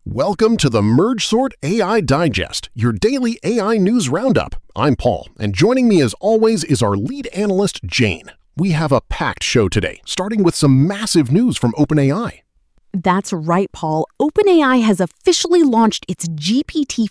Welcome to the MergeSort AI Digest, your daily AI news roundup. I'm Paul, and joining me as always is our lead analyst, Jane. We have a packed show today, starting with some massive news from OpenAI. That's right, Paul. OpenAI has officially launched its GPT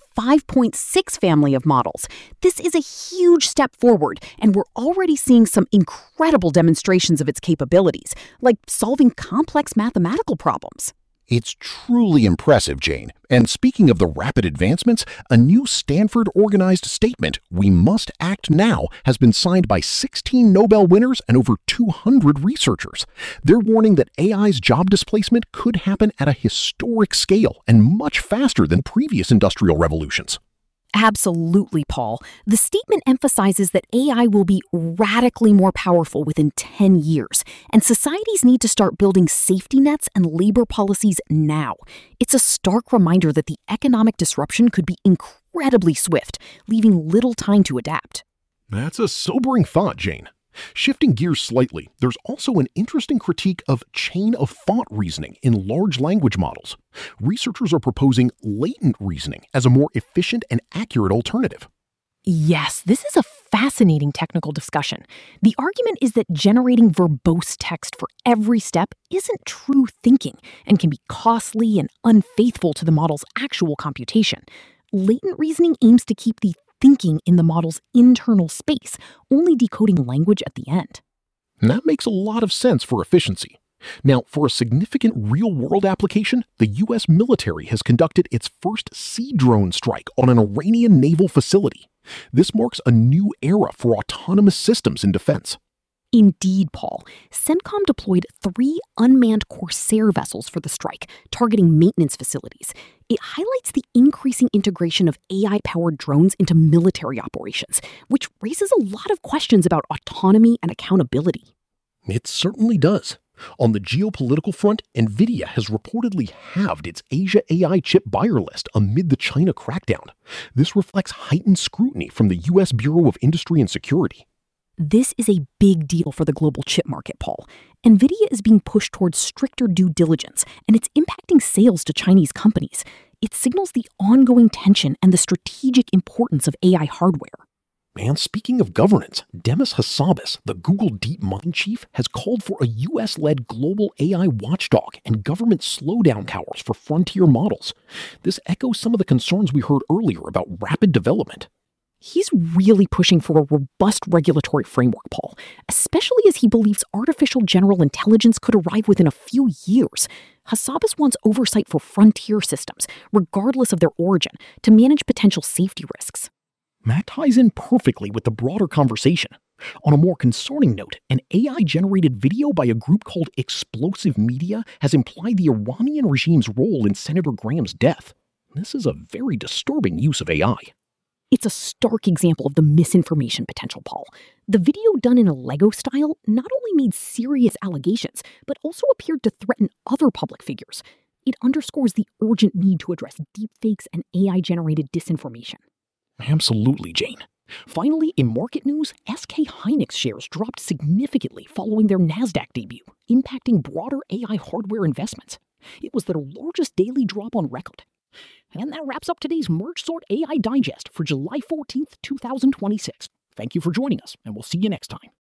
5.6 family of models. This is a huge step forward, and we're already seeing some incredible demonstrations of its capabilities, like solving complex mathematical problems. It's truly impressive, Jane. And speaking of the rapid advancements, a new Stanford organized statement, "We must act now," has been signed by 16 Nobel winners and over 200 researchers. They're warning that AI's job displacement could happen at a historic scale and much faster than previous industrial revolutions. Absolutely, Paul. The statement emphasizes that AI will be radically more powerful within 10 years, and societies need to start building safety nets and labor policies now. It's a stark reminder that the economic disruption could be incredibly swift, leaving little time to adapt. That's a sobering thought, Jane. Shifting gears slightly, there's also an interesting critique of chain-of-thought reasoning in large language models. Researchers are proposing latent reasoning as a more efficient and accurate alternative. Yes, this is a fascinating technical discussion. The argument is that generating verbose text for every step isn't true thinking and can be costly and unfaithful to the model's actual computation. Latent reasoning aims to keep the thinking in the model's internal space, only decoding language at the end. And that makes a lot of sense for efficiency. Now, for a significant real-world application, the U.S. military has conducted its first sea drone strike on an Iranian naval facility. This marks a new era for autonomous systems in defense. Indeed, Paul. CENTCOM deployed 3 unmanned Corsair vessels for the strike, targeting maintenance facilities. It highlights the increasing integration of AI-powered drones into military operations, which raises a lot of questions about autonomy and accountability. It certainly does. On the geopolitical front, NVIDIA has reportedly halved its Asia AI chip buyer list amid the China crackdown. This reflects heightened scrutiny from the U.S. Bureau of Industry and Security. This is a big deal for the global chip market, Paul. NVIDIA is being pushed towards stricter due diligence, and it's impacting sales to Chinese companies. It signals the ongoing tension and the strategic importance of AI hardware. And speaking of governance, Demis Hassabis, the Google DeepMind chief, has called for a US-led global AI watchdog and government slowdown towers for frontier models. This echoes some of the concerns we heard earlier about rapid development. He's really pushing for a robust regulatory framework, Paul, especially as he believes artificial general intelligence could arrive within a few years. Hassabis wants oversight for frontier systems, regardless of their origin, to manage potential safety risks. That ties in perfectly with the broader conversation. On a more concerning note, an AI-generated video by a group called Explosive Media has implied the Iranian regime's role in Senator Graham's death. This is a very disturbing use of AI. It's a stark example of the misinformation potential, Paul. The video, done in a Lego style, not only made serious allegations, but also appeared to threaten other public figures. It underscores the urgent need to address deepfakes and AI-generated disinformation. Absolutely, Jane. Finally, in market news, SK Hynix shares dropped significantly following their NASDAQ debut, impacting broader AI hardware investments. It was their largest daily drop on record. And that wraps up today's MergeSort AI Digest for July 14th, 2026. Thank you for joining us, and we'll see you next time.